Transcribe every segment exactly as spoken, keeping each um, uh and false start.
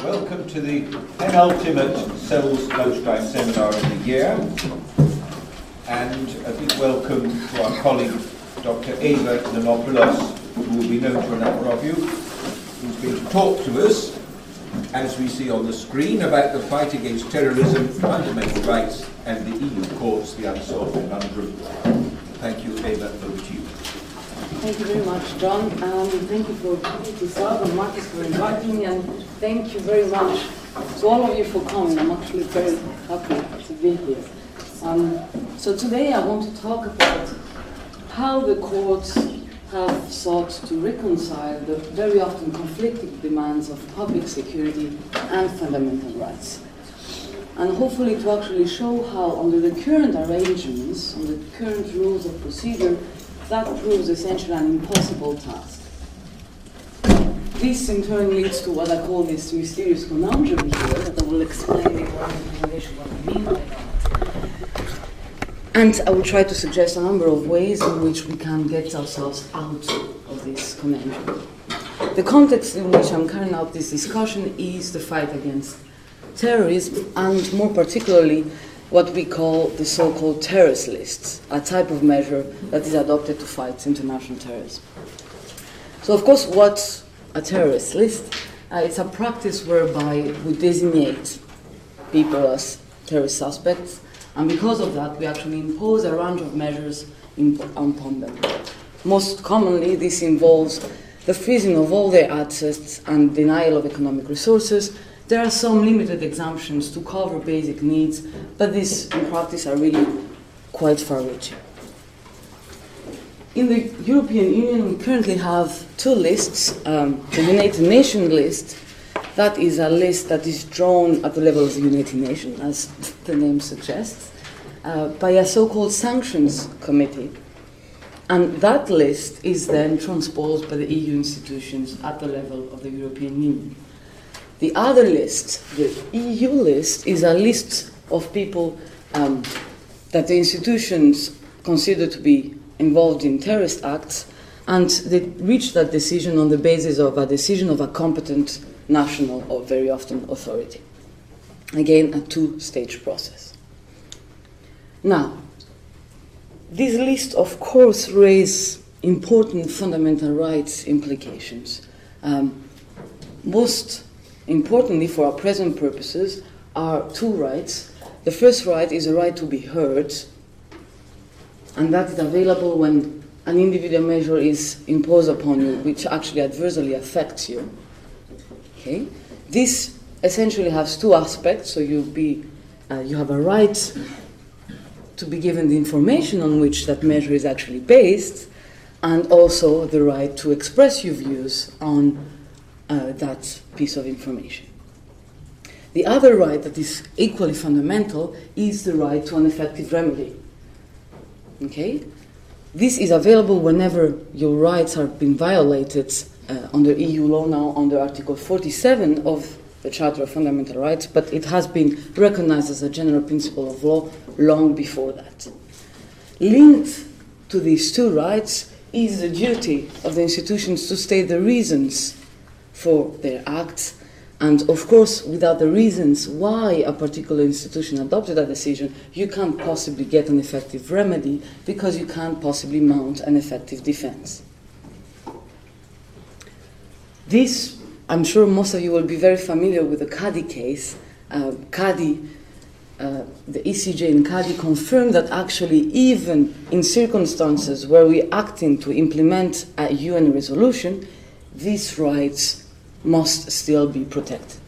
Welcome to the penultimate Cells Lunchtime Seminar of the year, and a big welcome to our colleague Doctor Eva Nanopoulos, who will be known to a number of you, who's going to talk to us, as we see on the screen, about the fight against terrorism, fundamental rights, and the E U courts, the unsolved conundrum. Thank you, Eva, over to you. Thank you very much, John. Um, thank you for this out, and Marcus for inviting me, and thank you very much to all of you for coming. I'm actually very happy to be here. Um, so today I want to talk about how the courts have sought to reconcile the very often conflicting demands of public security and fundamental rights. And hopefully to actually show how, under the current arrangements, under the current rules of procedure, that proves essentially an impossible task. This in turn leads to what I call this mysterious conundrum here, that I will explain in one presentation what I mean by that. And I will try to suggest a number of ways in which we can get ourselves out of this conundrum. The context in which I'm carrying out this discussion is the fight against terrorism, and more particularly what we call the so-called terrorist lists, a type of measure that is adopted to fight international terrorism. So of course, what's a terrorist list? Uh, it's a practice whereby we designate people as terrorist suspects, and because of that, we actually impose a range of measures imp- upon them. Most commonly, this involves the freezing of all their assets and denial of economic resources. There are some limited exemptions to cover basic needs, but these, in practice, are really quite far-reaching. In the European Union, we currently have two lists. Um, the United Nations list, that is a list that is drawn at the level of the United Nations, as the name suggests, uh, by a so-called sanctions committee. And that list is then transposed by the E U institutions at the level of the European Union. The other list, the E U list, is a list of people um, that the institutions consider to be involved in terrorist acts, and they reach that decision on the basis of a decision of a competent national or very often authority. Again, a two-stage process. Now, this list, of course, raises important fundamental rights implications. Um, most Importantly, for our present purposes, are two rights. The first right is a right to be heard, and that is available when an individual measure is imposed upon you, which actually adversely affects you. Okay? This essentially has two aspects. So you be, uh, you have a right to be given the information on which that measure is actually based, and also the right to express your views on Uh, that piece of information. The other right that is equally fundamental is the right to an effective remedy. Okay? This is available whenever your rights are being violated uh, under E U law now, under Article forty-seven of the Charter of Fundamental Rights, but it has been recognized as a general principle of law long before that. Linked to these two rights is the duty of the institutions to state the reasons for their acts, and of course, without the reasons why a particular institution adopted a decision, you can't possibly get an effective remedy, because you can't possibly mount an effective defense. This, I'm sure most of you will be very familiar with the Cadi case. Uh, Cadi, uh, the E C J and Cadi confirmed that actually even in circumstances where we're acting to implement a U N resolution, these rights must still be protected.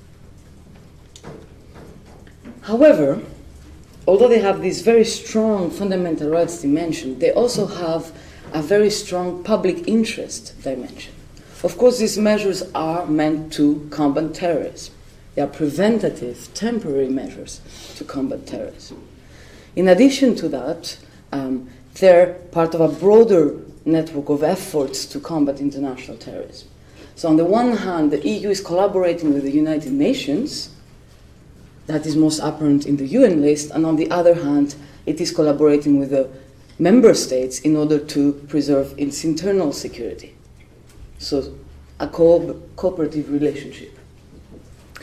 However, although they have this very strong fundamental rights dimension, they also have a very strong public interest dimension. Of course, these measures are meant to combat terrorism. They are preventative, temporary measures to combat terrorism. In addition to that, um, they're part of a broader network of efforts to combat international terrorism. So on the one hand, the E U is collaborating with the United Nations. That is most apparent in the U N list. And on the other hand, it is collaborating with the member states in order to preserve its internal security. So a co- cooperative relationship.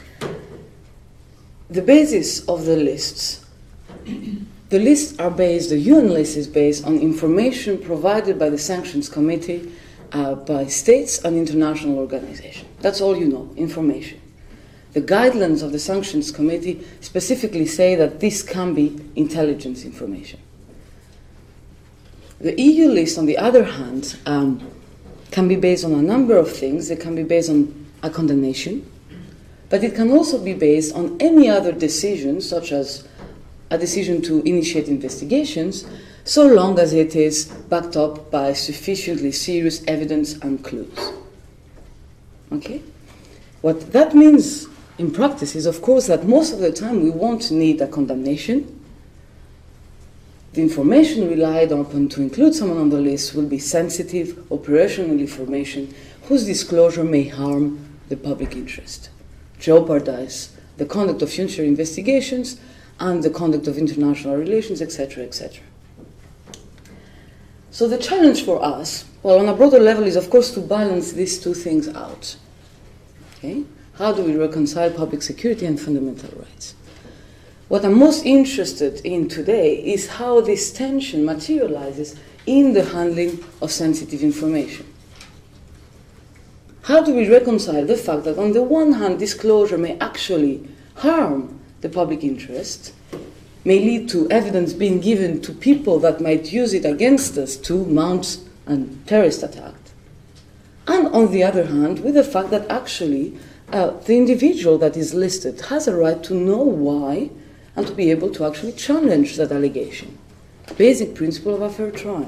the basis of the lists, the lists are based, the U N list is based on information provided by the Sanctions Committee uh, by states and international organizations. That's all you know, information. The guidelines of the Sanctions Committee specifically say that this can be intelligence information. The E U list, on the other hand, um, can be based on a number of things. It can be based on a condemnation, but it can also be based on any other decision, such as a decision to initiate investigations, so long as it is backed up by sufficiently serious evidence and clues. Okay? What that means in practice is, of course, that most of the time we won't need a condemnation. The information relied upon to include someone on the list will be sensitive, operational information whose disclosure may harm the public interest, jeopardize the conduct of future investigations and the conduct of international relations, et cetera, et cetera. So the challenge for us, well, on a broader level, is of course to balance these two things out. Okay? How do we reconcile public security and fundamental rights? What I'm most interested in today is how this tension materializes in the handling of sensitive information. How do we reconcile the fact that on the one hand disclosure may actually harm the public interest, may lead to evidence being given to people that might use it against us to mount a terrorist attack, and on the other hand with the fact that actually uh, the individual that is listed has a right to know why and to be able to actually challenge that allegation. Basic principle of a fair trial.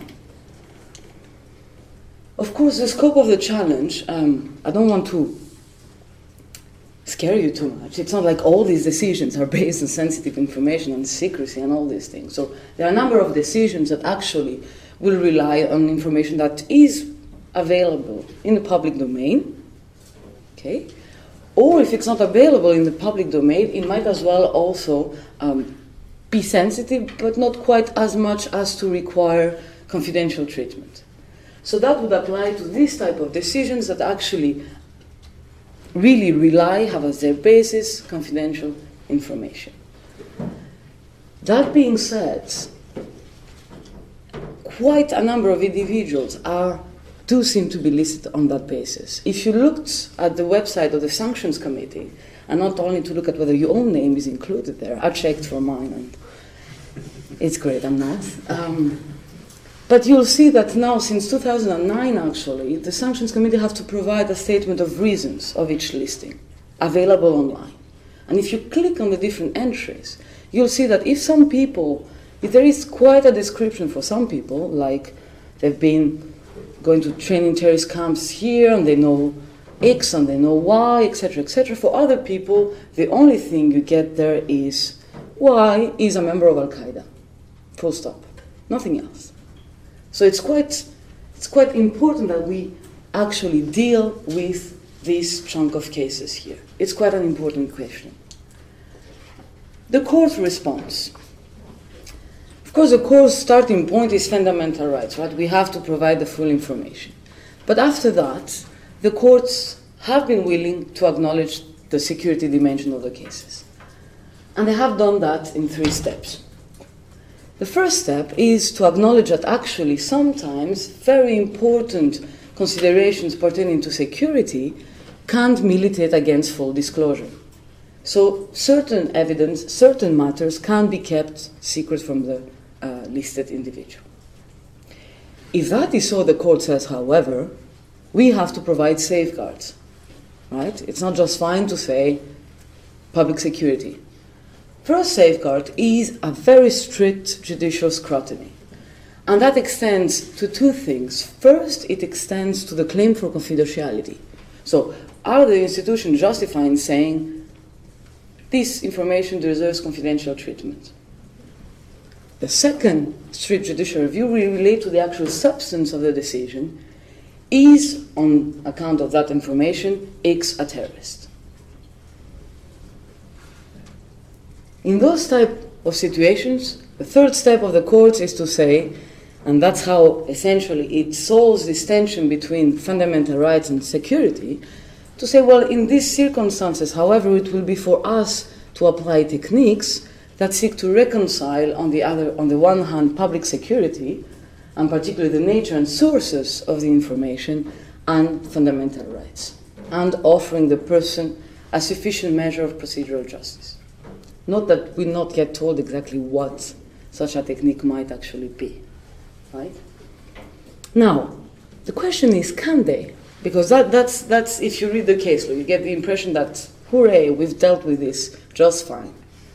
Of course, the scope of the challenge, um, I don't want to scare you too much. It's not like all these decisions are based on sensitive information and secrecy and all these things. So there are a number of decisions that actually will rely on information that is available in the public domain. Okay? Or if it's not available in the public domain, it might as well also um, be sensitive, but not quite as much as to require confidential treatment. So that would apply to this type of decisions that actually really rely, have as their basis, confidential information. That being said, quite a number of individuals are do seem to be listed on that basis. If you looked at the website of the Sanctions Committee, and not only to look at whether your own name is included there, I checked for mine, and it's great, I'm not. Um, but you'll see that now, since two thousand nine actually, the Sanctions Committee have to provide a statement of reasons of each listing, available online. And if you click on the different entries, you'll see that if some people, if there is quite a description for some people, like they've been going to training terrorist camps here, and they know X and they know Y, et cetera, et cetera. For other people, the only thing you get there is Y is a member of Al-Qaeda. Full stop. Nothing else. So it's quite, it's quite important that we actually deal with this chunk of cases here. It's quite an important question. The court response. Of course, the court's starting point is fundamental rights, right? We have to provide the full information. But after that, the courts have been willing to acknowledge the security dimension of the cases. And they have done that in three steps. The first step is to acknowledge that actually sometimes very important considerations pertaining to security can't militate against full disclosure. So certain evidence, certain matters can be kept secret from the uh, listed individual. If that is so, the court says, however, we have to provide safeguards, right? It's not just fine to say public security. First safeguard is a very strict judicial scrutiny. And that extends to two things. First, it extends to the claim for confidentiality. So, are the institutions justifying saying this information deserves confidential treatment? The second strict judicial review will relate to the actual substance of the decision. Is, on account of that information, X a terrorist? In those type of situations, the third step of the courts is to say, and that's how essentially it solves this tension between fundamental rights and security, to say, well, in these circumstances, however, it will be for us to apply techniques that seek to reconcile, on the other, on the one hand, public security, and particularly the nature and sources of the information, and fundamental rights, and offering the person a sufficient measure of procedural justice. Note that we're not yet told exactly what such a technique might actually be, right? Now, the question is, can they? Because that, that's, that's, if you read the case law, you get the impression that, hooray, we've dealt with this just fine.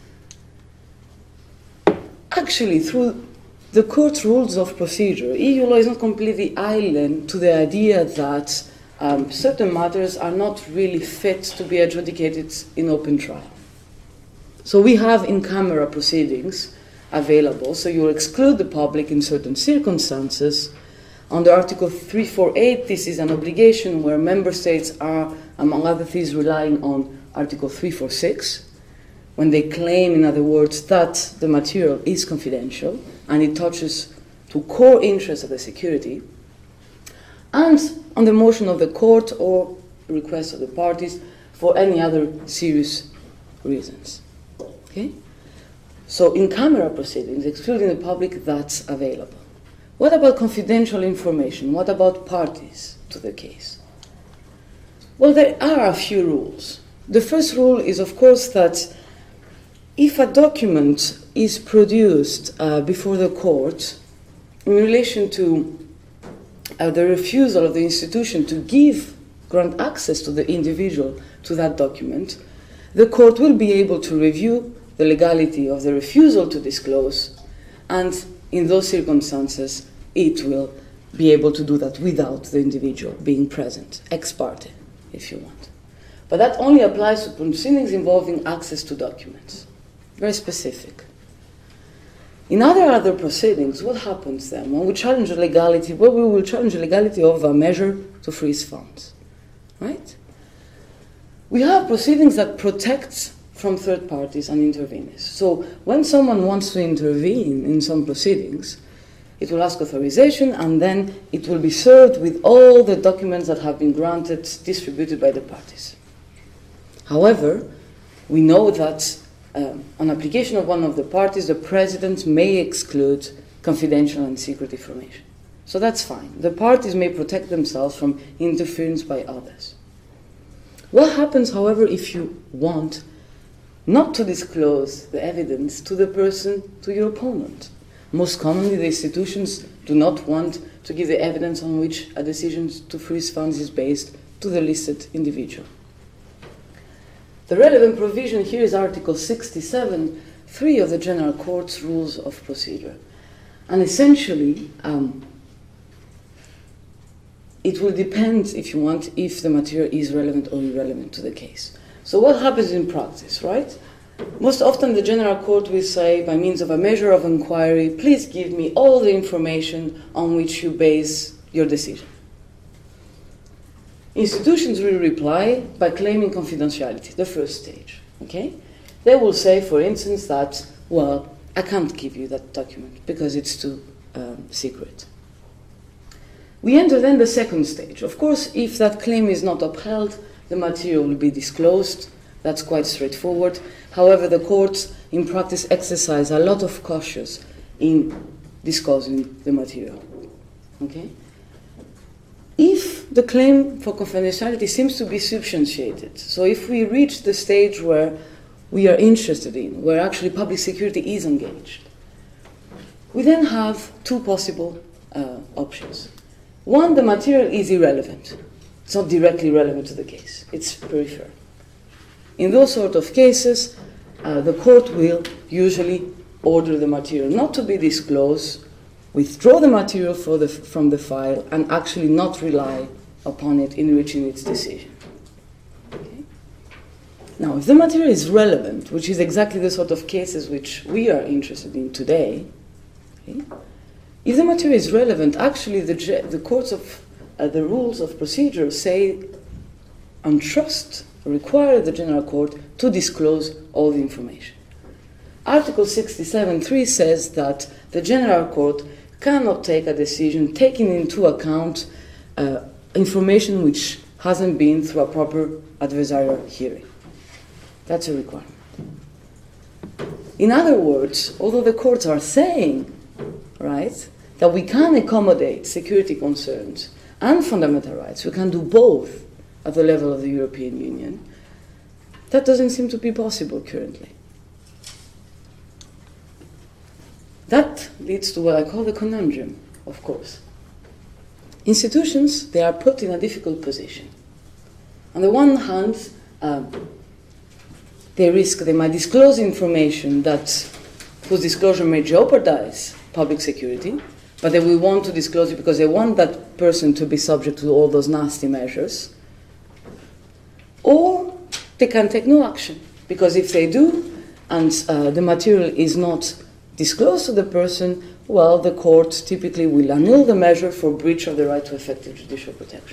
Actually, through the court's rules of procedure, E U law is not completely alien to the idea that um, certain matters are not really fit to be adjudicated in open trial. So we have in-camera proceedings available, so you exclude the public in certain circumstances. Under Article three forty-eight, this is an obligation where member states are, among other things, relying on Article three forty-six, when they claim, in other words, that the material is confidential and it touches to core interests of the security, and on the motion of the court or request of the parties for any other serious reasons. Okay? So in-camera proceedings, excluding the public, that's available. What about confidential information? What about parties to the case? Well, there are a few rules. The first rule is, of course, that if a document is produced uh, before the court in relation to uh, the refusal of the institution to give, grant access to the individual to that document, the court will be able to review the legality of the refusal to disclose, and in those circumstances, it will be able to do that without the individual being present, ex parte, if you want. But that only applies to proceedings involving access to documents. Very specific. In other other proceedings, what happens then? When we challenge the legality, well, we will challenge the legality of a measure to freeze funds, right? We have proceedings that protect from third parties and interveners. So when someone wants to intervene in some proceedings, it will ask authorization, and then it will be served with all the documents that have been granted, distributed by the parties. However, we know that um, on application of one of the parties, the president may exclude confidential and secret information. So that's fine. The parties may protect themselves from interference by others. What happens, however, if you want not to disclose the evidence to the person, to your opponent? Most commonly, the institutions do not want to give the evidence on which a decision to freeze funds is based to the listed individual. The relevant provision here is Article sixty-seven, three of the General Court's Rules of Procedure. And essentially, um, it will depend, if you want, if the material is relevant or irrelevant to the case. So what happens in practice, right? Most often the General Court will say, by means of a measure of inquiry, please give me all the information on which you base your decision. Institutions will reply by claiming confidentiality, the first stage, okay? They will say, for instance, that, well, I can't give you that document because it's too um, secret. We enter then the second stage. Of course, if that claim is not upheld, the material will be disclosed. That's quite straightforward. However, the courts in practice exercise a lot of caution in disclosing the material. Okay? If the claim for confidentiality seems to be substantiated, so if we reach the stage where we are interested in, where actually public security is engaged, we then have two possible uh, options. One, the material is irrelevant. It's not directly relevant to the case. It's peripheral. In those sort of cases, uh, the court will usually order the material not to be disclosed, withdraw the material for the, from the file, and actually not rely upon it in reaching its decision. Okay? Now, if the material is relevant, which is exactly the sort of cases which we are interested in today, okay? If the material is relevant, actually the, the courts of uh, the rules of procedure say and trust, require the General Court to disclose all the information. Article sixty-seven three says that the General Court cannot take a decision taking into account uh, information which hasn't been through a proper adversarial hearing. That's a requirement. In other words, although the courts are saying, right, that we can accommodate security concerns and fundamental rights, we can do both at the level of the European Union, that doesn't seem to be possible currently. That leads to what I call the conundrum, of course. Institutions, they are put in a difficult position. On the one hand, um, they risk, they might disclose information that, whose disclosure may jeopardize public security, but they will want to disclose it because they want that person to be subject to all those nasty measures. Or they can take no action, because if they do, and uh, the material is not disclosed to the person, well, the court typically will annul the measure for breach of the right to effective judicial protection.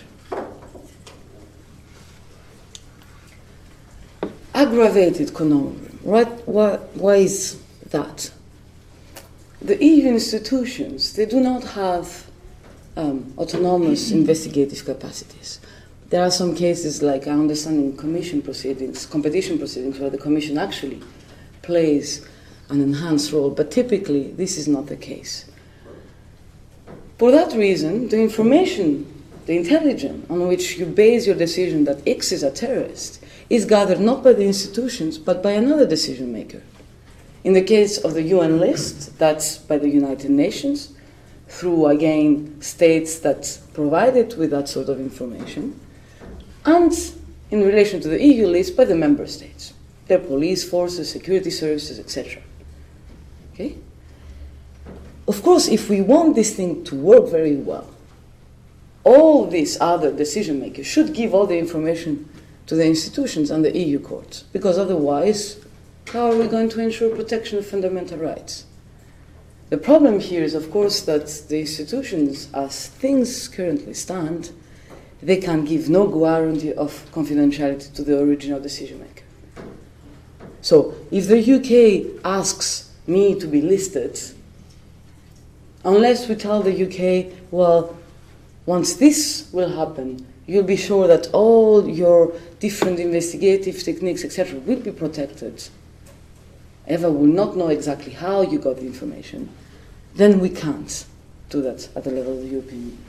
Aggravated conundrum. Right? Why, why is that? The E U institutions, they do not have um, autonomous investigative capacities. There are some cases, like I understand in commission proceedings, competition proceedings, where the commission actually plays an enhanced role, but typically this is not the case. For that reason, the information, the intelligence on which you base your decision that X is a terrorist is gathered not by the institutions, but by another decision maker. In the case of the U N list, that's by the United Nations, through, again, states that provide it with that sort of information, and in relation to the E U list, by the member states, their police forces, security services, et cetera. Okay? Of course, if we want this thing to work very well, all these other decision makers should give all the information to the institutions and the E U courts, because otherwise, how are we going to ensure protection of fundamental rights? The problem here is, of course, that the institutions, as things currently stand, they can give no guarantee of confidentiality to the original decision maker. So, if the U K asks me to be listed, unless we tell the U K, well, once this will happen, you'll be sure that all your different investigative techniques, et cetera, will be protected. Eva will not know exactly how you got the information, then we can't do that at the level of the European Union.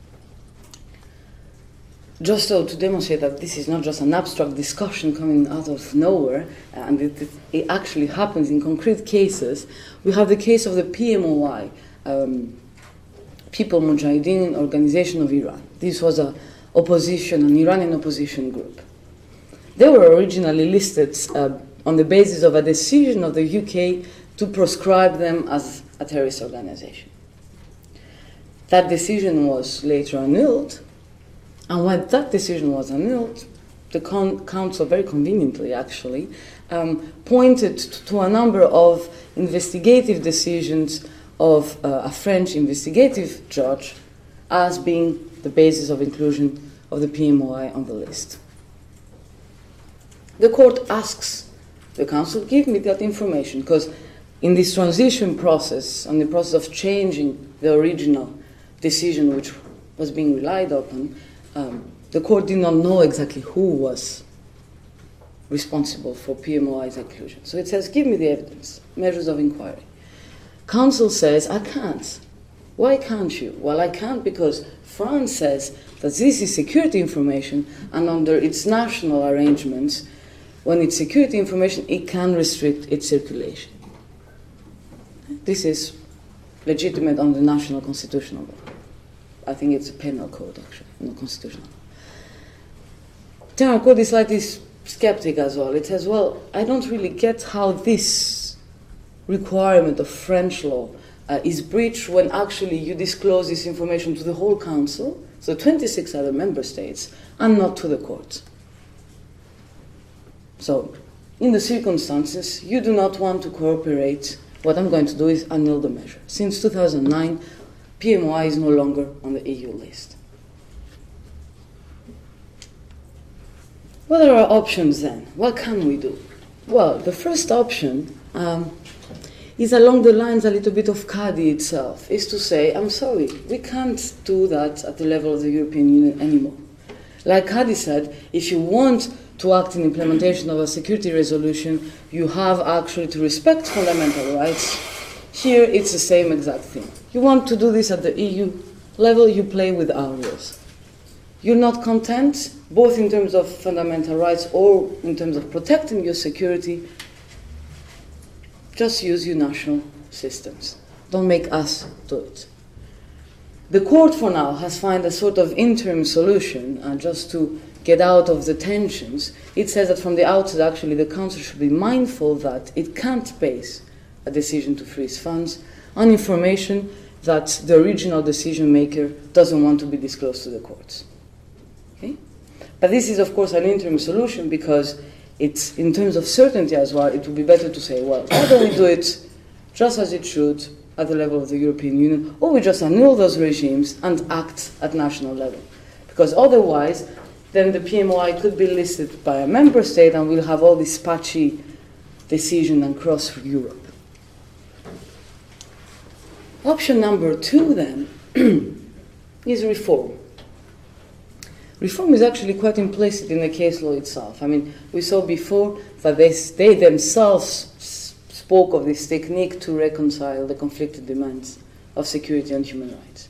Just so to demonstrate that this is not just an abstract discussion coming out of nowhere, and it, it, it actually happens in concrete cases, we have the case of the P M O I, um, People Mujahideen Organization of Iran. This was a opposition, an Iranian opposition group. They were originally listed uh, on the basis of a decision of the U K to proscribe them as a terrorist organization. That decision was later annulled, and when that decision was annulled, the con- council, very conveniently actually, um, pointed to, to a number of investigative decisions of uh, a French investigative judge as being the basis of inclusion of the P M O I on the list. The court asks the council, give me that information, because in this transition process, and the process of changing the original decision which was being relied upon, um, the court did not know exactly who was responsible for P M O I's inclusion. So it says, give me the evidence, measures of inquiry. Council says, I can't. Why can't you? Well, I can't because France says that this is security information, and under its national arrangements, when it's security information, it can restrict its circulation. This is legitimate under national constitutional law. I think it's a penal code, actually, not constitutional. General Court is slightly skeptic as well. It says, well, I don't really get how this requirement of French law uh, is breached when actually you disclose this information to the whole council, so twenty-six other member states, and not to the court. So, in the circumstances, you do not want to cooperate. What I'm going to do is annul the measure. Since two thousand nine, P M O I is no longer on the E U list. What are our options then? What can we do? Well, the first option um, is along the lines a little bit of CADI itself, is to say, I'm sorry, we can't do that at the level of the European Union anymore. Like CADI said, if you want to act in implementation of a security resolution, you have actually to respect fundamental rights. Here, it's the same exact thing. You want to do this at the E U level, you play with our rules. You're not content, both in terms of fundamental rights or in terms of protecting your security, just use your national systems. Don't make us do it. The court, for now, has found a sort of interim solution uh, just to get out of the tensions. It says that from the outset, actually, the Council should be mindful that it can't base a decision to freeze funds on information that the original decision maker doesn't want to be disclosed to the courts. Okay? But this is, of course, an interim solution because it's, in terms of certainty as well, it would be better to say, well, why don't we do it just as it should at the level of the European Union, or we just annul those regimes and act at national level. Because otherwise, then the P M O I could be listed by a member state and we'll have all this patchy decision across Europe. Option number two, then, is reform. Reform is actually quite implicit in the case law itself. I mean, we saw before that they, they themselves spoke of this technique to reconcile the conflicted demands of security and human rights.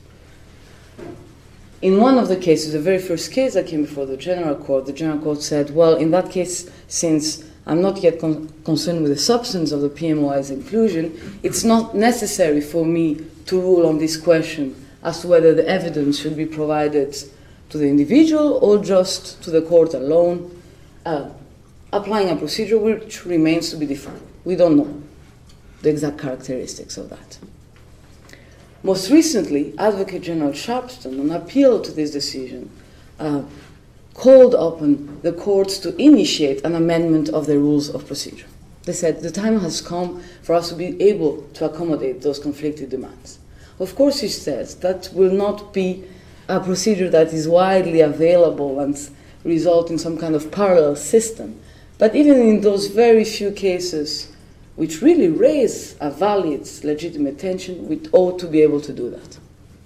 In one of the cases, the very first case that came before the General Court, the General Court said, well, in that case, since I'm not yet con concerned with the substance of the P M O I's inclusion, it's not necessary for me to rule on this question as to whether the evidence should be provided to the individual or just to the court alone, uh, applying a procedure which remains to be defined. We don't know the exact characteristics of that. Most recently, Advocate General Sharpston, on appeal to this decision, uh, called upon the courts to initiate an amendment of the rules of procedure. They said the time has come for us to be able to accommodate those conflicted demands. Of course, he says that will not be a procedure that is widely available and result in some kind of parallel system. But even in those very few cases which really raise a valid, legitimate tension, we ought to be able to do that.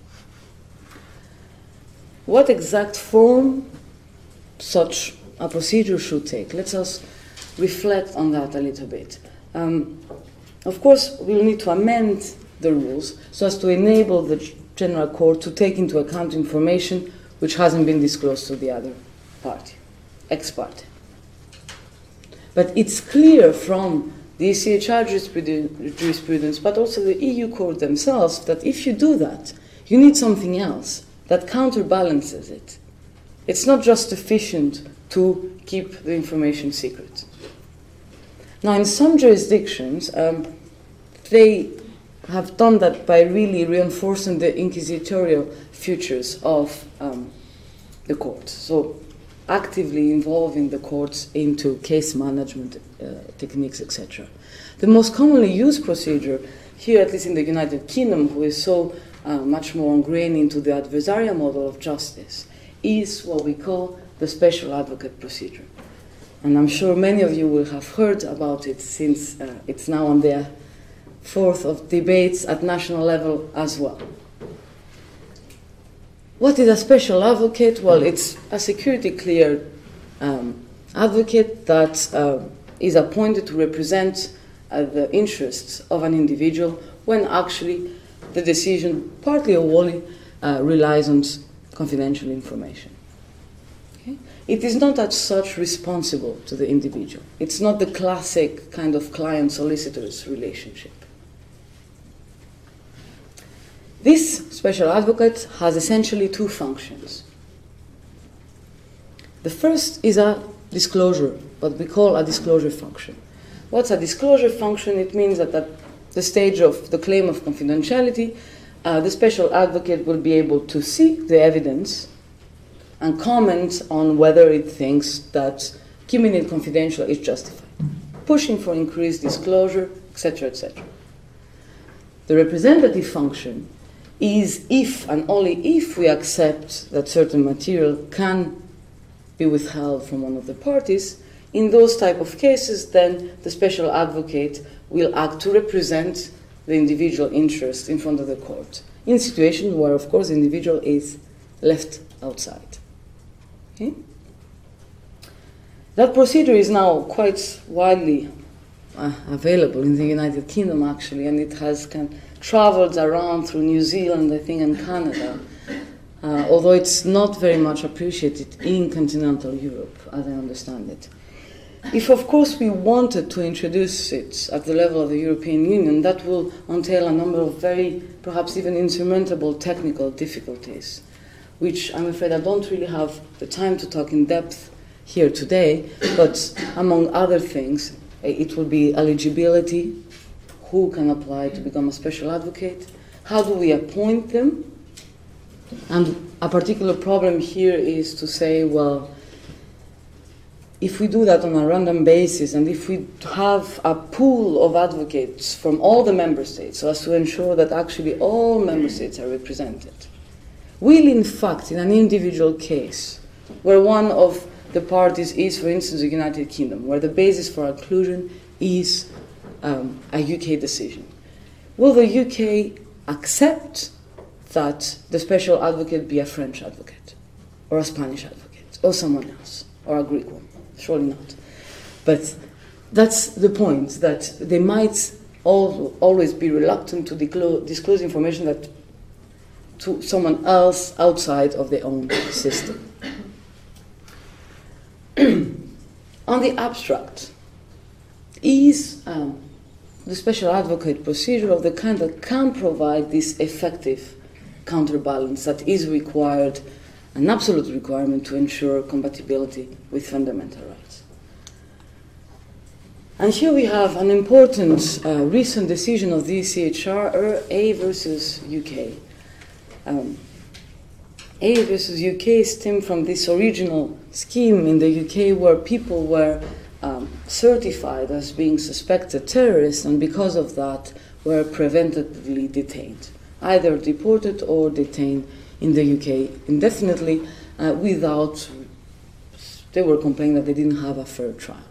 What exact form such a procedure should take? Let us reflect on that a little bit. Um, of course, we'll need to amend the rules so as to enable the General Court to take into account information which hasn't been disclosed to the other party, ex parte. But it's clear from the E C H R jurisprudence, but also the E U Court themselves, that if you do that, you need something else that counterbalances it. It's not just sufficient to keep the information secret. Now, in some jurisdictions, um, they have done that by really reinforcing the inquisitorial features of um, the court. So, actively involving the courts into case management uh, techniques, et cetera. The most commonly used procedure here, at least in the United Kingdom, who is so uh, much more ingrained into the adversarial model of justice, is what we call the special advocate procedure. And I'm sure many of you will have heard about it since uh, it's now on the fourth of debates at national level as well. What is a special advocate? Well, it's a security-cleared um, advocate that uh, is appointed to represent uh, the interests of an individual when actually the decision, partly or wholly, uh, relies on confidential information. Okay? It is not as such responsible to the individual. It's not the classic kind of client-solicitor's relationship. This special advocate has essentially two functions. The first is a disclosure, what we call a disclosure function. What's a disclosure function? It means that at the stage of the claim of confidentiality, uh, the special advocate will be able to see the evidence and comment on whether it thinks that keeping it confidential is justified, pushing for increased disclosure, et cetera, et cetera. The representative function is if and only if we accept that certain material can be withheld from one of the parties. In those type of cases, then the special advocate will act to represent the individual interest in front of the court, in situations where, of course, the individual is left outside. Okay? That procedure is now quite widely uh, available in the United Kingdom, actually, and it has kind of traveled around through New Zealand, I think, and Canada, uh, although it's not very much appreciated in continental Europe, as I understand it. If, of course, we wanted to introduce it at the level of the European Union, that will entail a number of very, perhaps even insurmountable technical difficulties, which I'm afraid I don't really have the time to talk in depth here today, but among other things, it will be eligibility, who can apply to become a special advocate, how do we appoint them, and a particular problem here is to say, well, if we do that on a random basis, and if we have a pool of advocates from all the member states, so as to ensure that actually all member states are represented, will in fact, in an individual case, where one of the parties is, for instance, the United Kingdom, where the basis for inclusion is um, a U K decision, will the U K accept that the special advocate be a French advocate, or a Spanish advocate, or someone else, or a Greek one? Surely not. But that's the point, that they might all, always be reluctant to disclose, disclose information that to someone else outside of their own system. On the abstract, is um, the special advocate procedure of the kind that can provide this effective counterbalance that is required, an absolute requirement to ensure compatibility with fundamental rights. And here we have an important uh, recent decision of the E C H R, A versus U K. Um, A versus U K stemmed from this original scheme in the U K where people were um, certified as being suspected terrorists, and because of that were preventively detained, either deported or detained in the U K indefinitely uh, without, they were complaining that they didn't have a fair trial.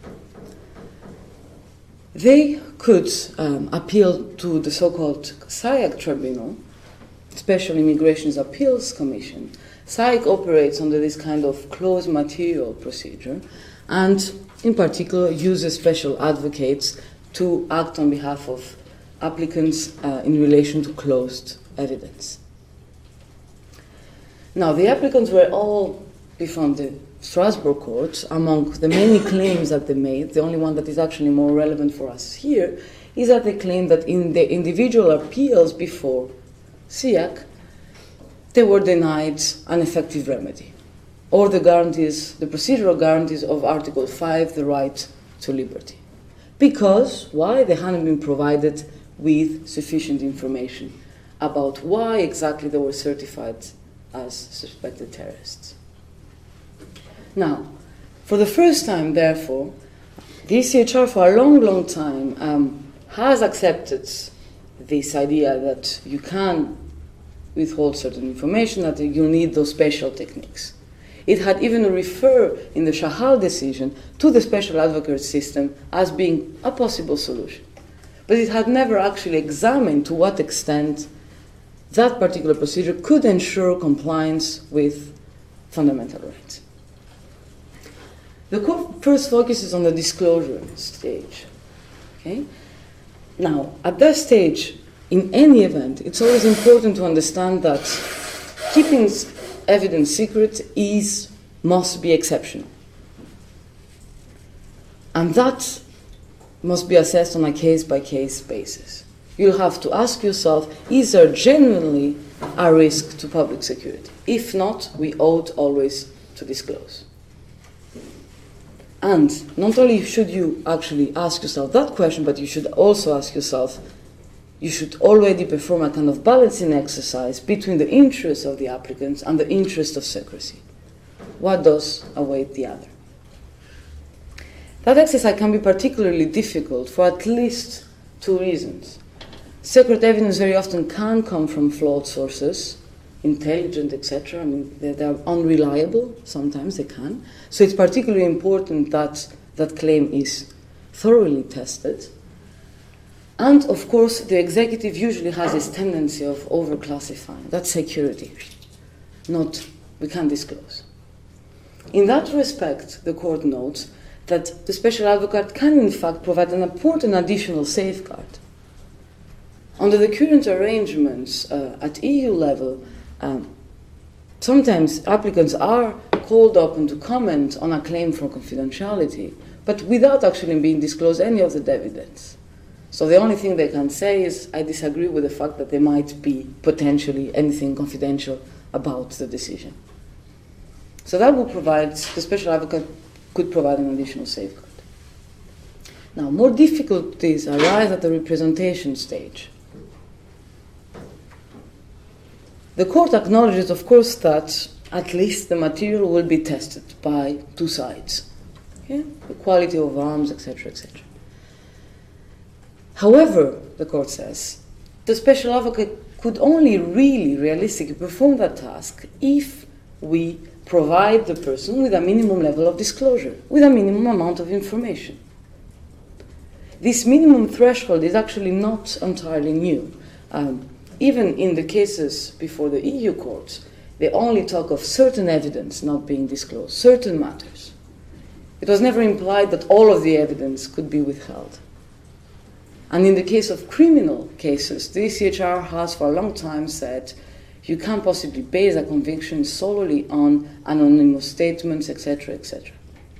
They could um, appeal to the so-called S I A C Tribunal, Special Immigrations Appeals Commission. S I A C operates under this kind of closed material procedure and in particular uses special advocates to act on behalf of applicants uh, in relation to closed evidence. Now, the applicants were all from the Strasbourg court. Among the many claims that they made, the only one that is actually more relevant for us here is that they claim that in the individual appeals before S I A C, they were denied an effective remedy, or the guarantees, the procedural guarantees of Article five, the right to liberty. Because, why? They hadn't been provided with sufficient information about why exactly they were certified as suspected terrorists. Now, for the first time, therefore, the E C H R for a long, long time um, has accepted this idea that you can withhold certain information, that you need those special techniques. It had even referred in the Shahal decision to the special advocate system as being a possible solution. But it had never actually examined to what extent that particular procedure could ensure compliance with fundamental rights. The court first focuses on the disclosure stage. Okay? Now, at that stage, in any event, it's always important to understand that keeping evidence secret is, must be exceptional. And that must be assessed on a case-by-case basis. You'll have to ask yourself, is there genuinely a risk to public security? If not, we ought always to disclose. And not only should you actually ask yourself that question, but you should also ask yourself, you should already perform a kind of balancing exercise between the interests of the applicants and the interest of secrecy. What does await the other? That exercise can be particularly difficult for at least two reasons. Secret evidence very often can come from flawed sources, intelligent, et cetera. I mean, they're, they're unreliable. Sometimes they can. So it's particularly important that that claim is thoroughly tested. And, of course, the executive usually has this tendency of over-classifying. That's security. Not, we can't disclose. In that respect, the court notes that the special advocate can in fact provide an important additional safeguard. Under the current arrangements uh, at E U level, um, sometimes applicants are called upon to comment on a claim for confidentiality, but without actually being disclosed any of the evidence. So the only thing they can say is, I disagree with the fact that there might be potentially anything confidential about the decision. So that would provide, the special advocate could provide an additional safeguard. Now, more difficulties arise at the representation stage. The court acknowledges, of course, that at least the material will be tested by two sides. Okay? The quality of arms, et cetera, et cetera. However, the court says, the special advocate could only really realistically perform that task if we provide the person with a minimum level of disclosure, with a minimum amount of information. This minimum threshold is actually not entirely new. Um, even in the cases before the E U courts, they only talk of certain evidence not being disclosed, certain matters. It was never implied that all of the evidence could be withheld. And in the case of criminal cases, the E C H R has for a long time said you can't possibly base a conviction solely on anonymous statements, et cetera, et cetera.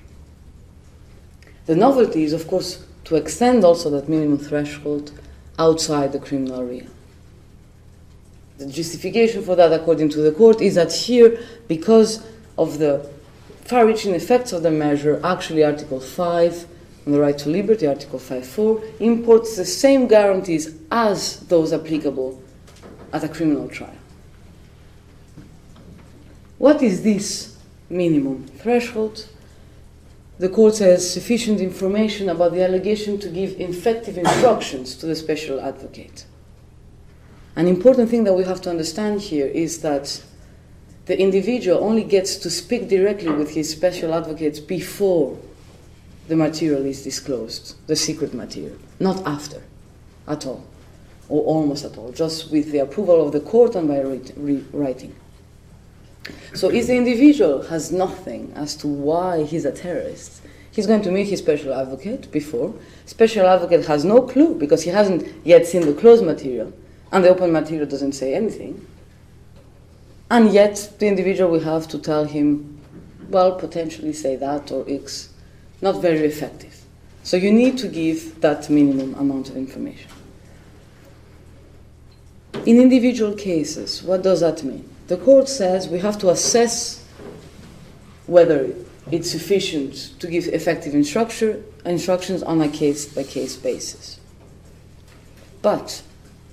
The novelty is, of course, to extend also that minimum threshold outside the criminal area. The justification for that, according to the court, is that here, because of the far-reaching effects of the measure, actually Article five on the right to liberty, Article five point four, imports the same guarantees as those applicable at a criminal trial. What is this minimum threshold? The court says sufficient information about the allegation to give effective instructions to the special advocate. An important thing that we have to understand here is that the individual only gets to speak directly with his special advocates before the material is disclosed, the secret material, not after, at all, or almost at all, just with the approval of the court and by writing. So if the individual has nothing as to why he's a terrorist, he's going to meet his special advocate before. Special advocate has no clue because he hasn't yet seen the closed material, and the open material doesn't say anything. And yet the individual will have to tell him, well, potentially say that or X. Not very effective. So you need to give that minimum amount of information. In individual cases, what does that mean? The court says we have to assess whether it's sufficient to give effective instruction, instructions on a case-by-case basis. But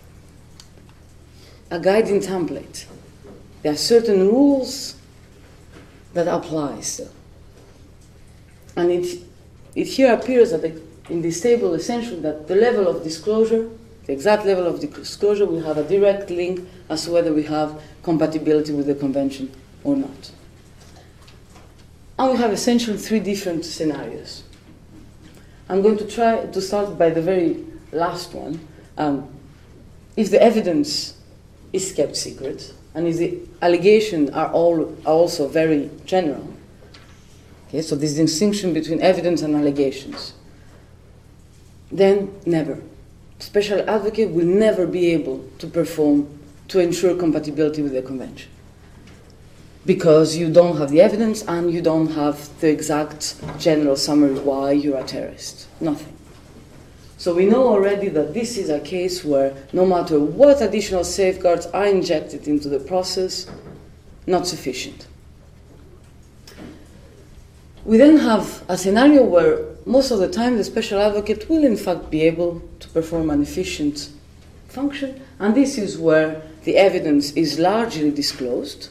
a guiding template, there are certain rules that apply still. And it, it here appears that the, in this table essentially that the level of disclosure, the exact level of disclosure, will have a direct link as to whether we have compatibility with the convention or not. And we have essentially three different scenarios. I'm going to try to start by the very last one. Um, if the evidence is kept secret, and if the allegations are, all, are also very general, okay, so this distinction between evidence and allegations, then never. Special advocate will never be able to perform to ensure compatibility with the convention because you don't have the evidence and you don't have the exact general summary why you're a terrorist. Nothing. So we know already that this is a case where no matter what additional safeguards are injected into the process, not sufficient. We then have a scenario where most of the time the special advocate will in fact be able to perform an efficient function, and this is where the evidence is largely disclosed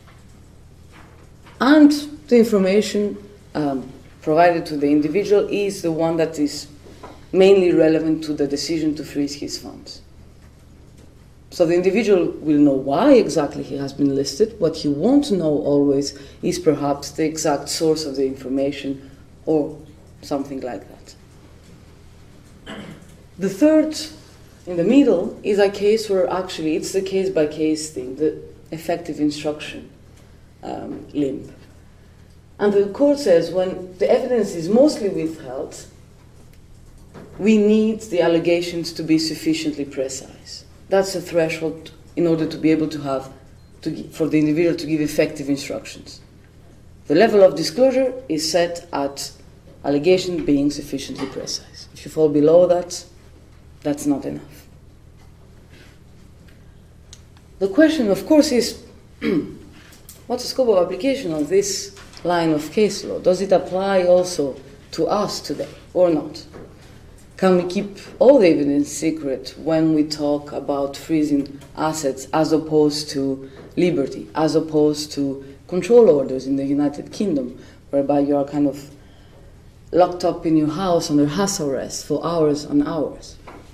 and the information um, provided to the individual is the one that is mainly relevant to the decision to freeze his funds. So the individual will know why exactly he has been listed. What he won't know always is perhaps the exact source of the information or something like that. The third, in the middle, is a case where actually it's the case-by-case thing, the effective instruction um, limb. And the court says when the evidence is mostly withheld, we need the allegations to be sufficiently precise. That's a threshold in order to be able to have, to, for the individual to give effective instructions. The level of disclosure is set at allegation being sufficiently precise. If you fall below that, that's not enough. The question, of course, is what's the scope of application of this line of case law? Does it apply also to us today or not? Can we keep all the evidence secret when we talk about freezing assets as opposed to liberty, as opposed to control orders in the United Kingdom, whereby you are kind of locked up in your house under house arrest for hours and hours?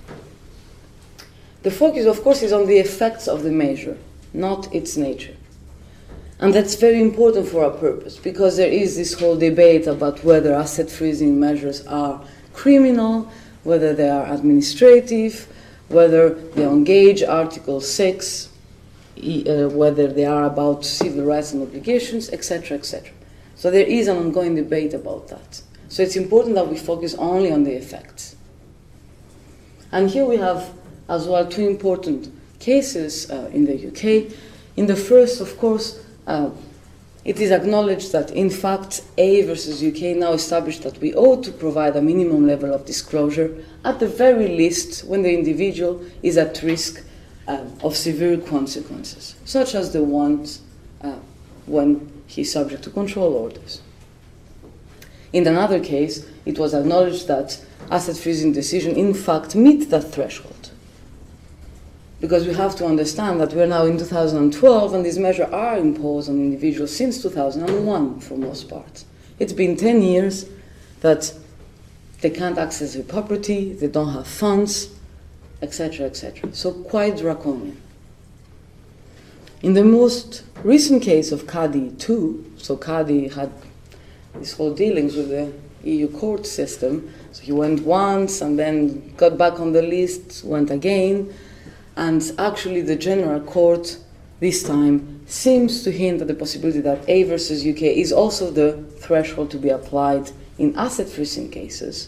The focus, of course, is on the effects of the measure, not its nature. And that's very important for our purpose, because there is this whole debate about whether asset freezing measures are criminal, whether they are administrative, whether they engage Article six, uh, whether they are about civil rights and obligations, et cetera, et cetera. So there is an ongoing debate about that. So it's important that we focus only on the effects. And here we have as well two important cases uh, in the U K. In the first, of course, uh, it is acknowledged that, in fact, A versus U K now established that we ought to provide a minimum level of disclosure, at the very least when the individual is at risk uh, of severe consequences, such as the ones uh, when he is subject to control orders. In another case, it was acknowledged that asset freezing decisions, in fact, meet that threshold. Because we have to understand that we're now in two thousand twelve and these measures are imposed on individuals since two thousand one for most part. It's been ten years that they can't access their property, they don't have funds, et cetera, et cetera. So quite draconian. In the most recent case of Cadi two, so Cadi had this whole dealings with the E U court system. So he went once and then got back on the list, went again. And actually the General Court this time seems to hint at the possibility that A versus U K is also the threshold to be applied in asset freezing cases,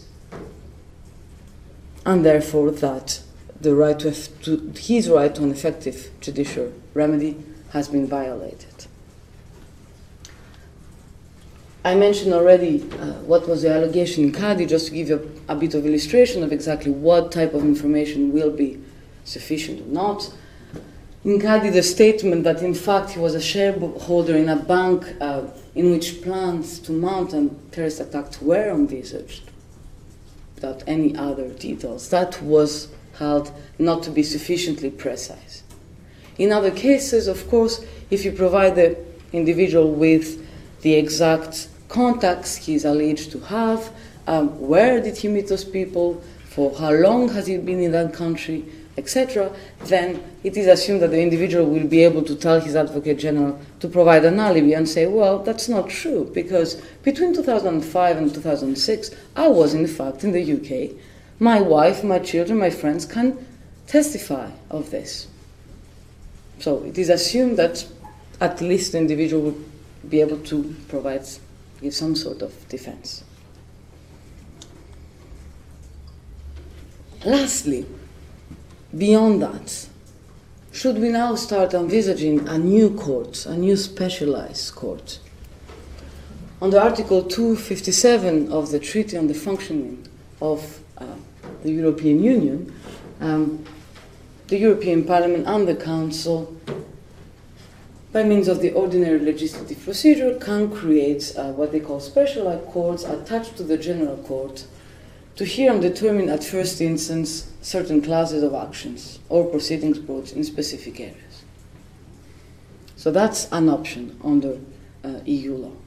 and therefore that the right to, to his right to an effective judicial remedy has been violated. I mentioned already uh, what was the allegation in Cadi, just to give you a, a bit of illustration of exactly what type of information will be sufficient or not. In Cadi, the statement that in fact he was a shareholder in a bank uh, in which plans to mount a terrorist attack were envisaged, without any other details, that was held not to be sufficiently precise. In other cases, of course, if you provide the individual with the exact contacts he is alleged to have, um, where did he meet those people, for how long has he been in that country, et cetera, then it is assumed that the individual will be able to tell his Advocate General to provide an alibi and say, well, that's not true, because between two thousand five and two thousand six, I was in fact in the U K. My wife, my children, my friends can testify of this. So it is assumed that at least the individual will be able to provide, give some sort of defense. Lastly, beyond that, should we now start envisaging a new court, a new specialized court? Under Article two fifty-seven of the Treaty on the Functioning of uh, the European Union, um, the European Parliament and the Council, by means of the ordinary legislative procedure, can create uh, what they call specialized courts attached to the General Court to hear and determine at first instance certain classes of actions or proceedings brought in specific areas. So that's an option under uh, E U law.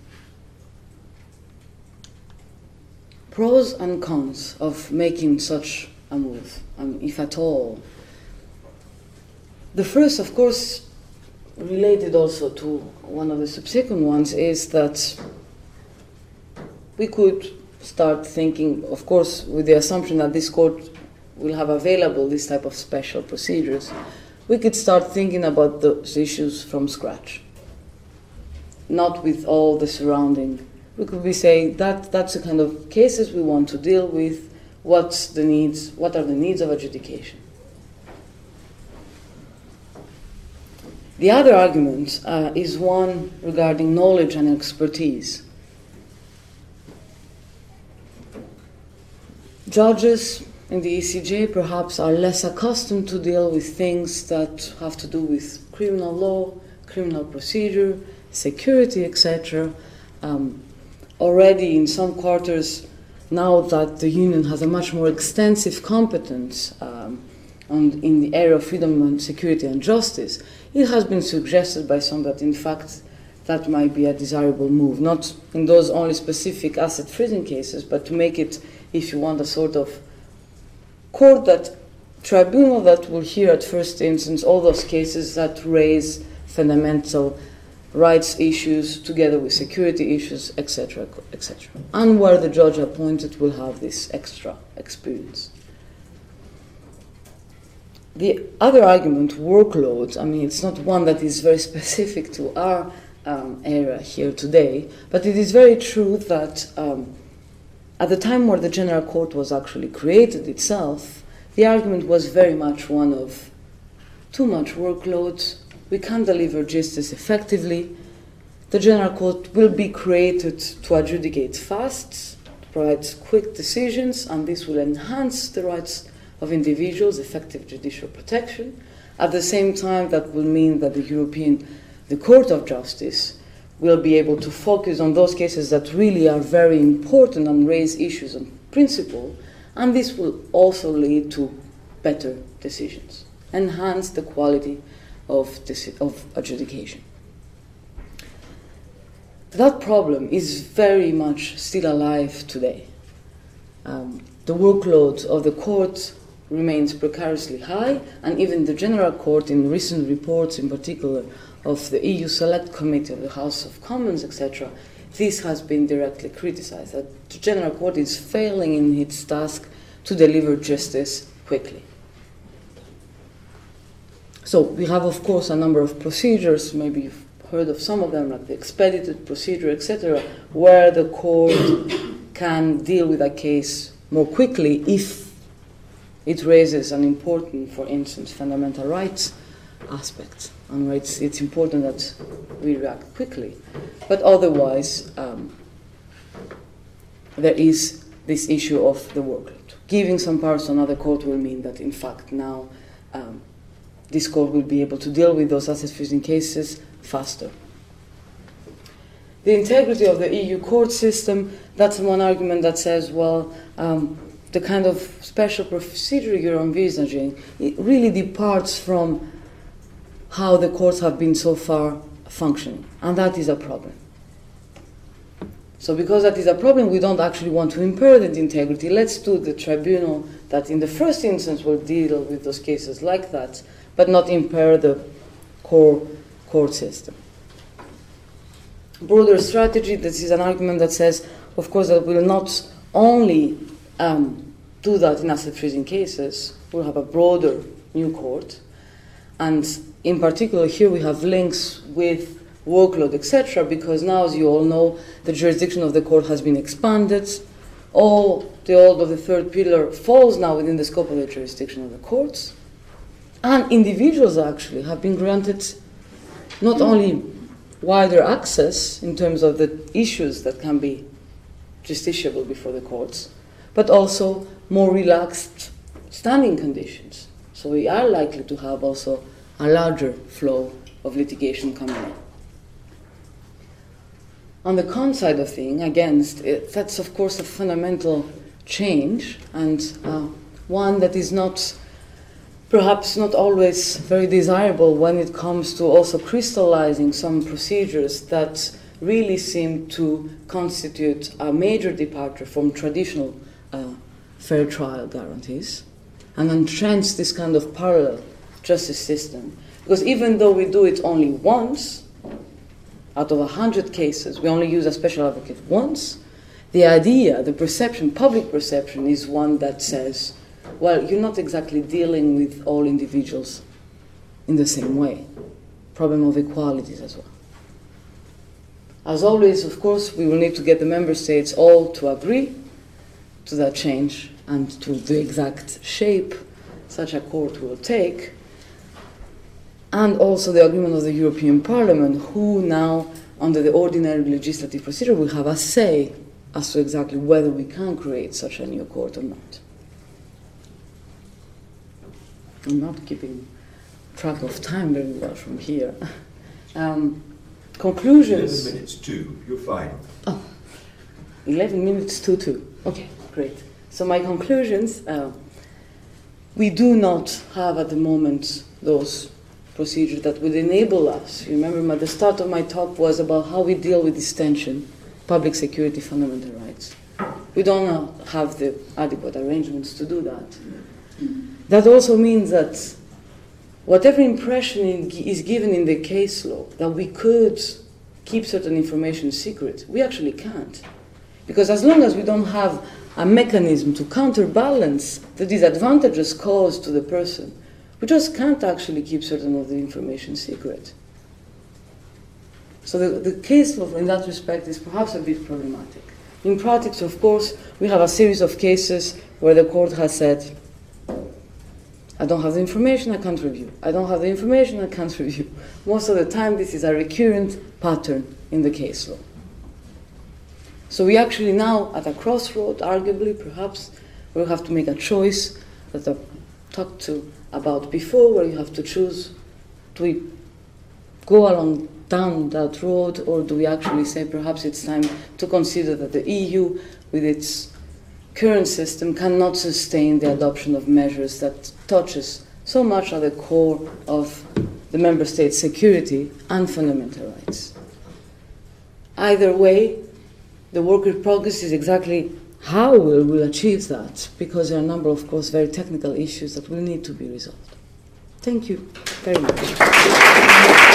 Pros and cons of making such a move, um, if at all. The first, of course, related also to one of the subsequent ones, is that we could start thinking, of course, with the assumption that this court will have available this type of special procedures, we could start thinking about those issues from scratch. not with all the surrounding. We could be saying that that's the kind of cases we want to deal with. What's the needs? What are the needs of adjudication? The other argument uh, is one regarding knowledge and expertise. Judges in the E C J perhaps are less accustomed to deal with things that have to do with criminal law, criminal procedure, security, et cetera. Um, already in some quarters, now that the Union has a much more extensive competence um, on, in the area of freedom and security and justice, it has been suggested by some that in fact that might be a desirable move, not in those only specific asset freezing cases, but to make it, if you want, a sort of court that, tribunal that will hear at first instance all those cases that raise fundamental rights issues together with security issues, et cetera, et cetera. And where the judge appointed will have this extra experience. The other argument, workload, I mean, it's not one that is very specific to our um, area here today, but it is very true that um, at the time where the General Court was actually created itself, the argument was very much one of too much workload, we can't deliver justice effectively, the General Court will be created to adjudicate fast, to provide quick decisions, and this will enhance the rights of individuals, effective judicial protection. At the same time, that will mean that the European, the Court of Justice, will be able to focus on those cases that really are very important and raise issues on principle, and this will also lead to better decisions, enhance the quality of, deci- of adjudication. That problem is very much still alive today. Um, the workload of the court remains precariously high, and even the General Court, in recent reports in particular of the E U Select Committee of the House of Commons, et cetera, this has been directly criticized, that the General Court is failing in its task to deliver justice quickly. So we have, of course, a number of procedures, maybe you've heard of some of them, like the expedited procedure, et cetera, where the court can deal with a case more quickly if it raises an important, for instance, fundamental rights aspect. And it's, it's important that we react quickly. But otherwise, um, there is this issue of the workload. Giving some powers to another court will mean that, in fact, now um, this court will be able to deal with those asset freezing cases faster. The integrity of the E U court system, that's one argument that says, well, um, the kind of special procedure you're envisaging, it really departs from how the courts have been so far functioning, and that is a problem. So because that is a problem, we don't actually want to impair the integrity. Let's do the tribunal that in the first instance will deal with those cases like that, but not impair the core court system. Broader strategy, this is an argument that says, of course, that we'll not only um, do that in asset freezing cases, we'll have a broader new court. And in particular, here we have links with workload, et cetera, because now, as you all know, the jurisdiction of the court has been expanded. All the old of the third pillar falls now within the scope of the jurisdiction of the courts. And individuals actually have been granted not only wider access in terms of the issues that can be justiciable before the courts, but also more relaxed standing conditions. So we are likely to have also a larger flow of litigation coming in. On the con side of things, against it, that's of course a fundamental change, and uh, one that is not, perhaps not always very desirable when it comes to also crystallizing some procedures that really seem to constitute a major departure from traditional uh, fair trial guarantees, and entrench this kind of parallel justice system. Because even though we do it only once, out of a hundred cases, we only use a special advocate once, the idea, the perception, public perception is one that says, well, you're not exactly dealing with all individuals in the same way. Problem of equalities as well. As always, of course, we will need to get the member states all to agree to that change and to the exact shape such a court will take, and also the agreement of the European Parliament, who now, under the ordinary legislative procedure, will have a say as to exactly whether we can create such a new court or not. I'm not keeping track of time very well from here. Um, conclusions. eleven minutes two, you're fine. Oh, eleven minutes to two. Okay, great. So my conclusions, uh, we do not have at the moment those procedures that would enable us. Remember, at the start of my talk was about how we deal with this tension, public security, fundamental rights. We don't have the adequate arrangements to do that. That also means that whatever impression is given in the case law that we could keep certain information secret, we actually can't. Because as long as we don't have a mechanism to counterbalance the disadvantages caused to the person, we just can't actually keep certain of the information secret. So the, the case law in that respect is perhaps a bit problematic. In practice, of course, we have a series of cases where the court has said, I don't have the information, I can't review. I don't have the information, I can't review. Most of the time, this is a recurrent pattern in the case law. So we actually now at a crossroad, arguably, perhaps, where we have to make a choice that I talked to about before, where you have to choose, do we go along down that road, or do we actually say perhaps it's time to consider that the E U, with its current system, cannot sustain the adoption of measures that touches so much at the core of the member states' security and fundamental rights. Either way, the work in progress is exactly how we will achieve that, because there are a number, of course, very technical issues that will need to be resolved. Thank you very much.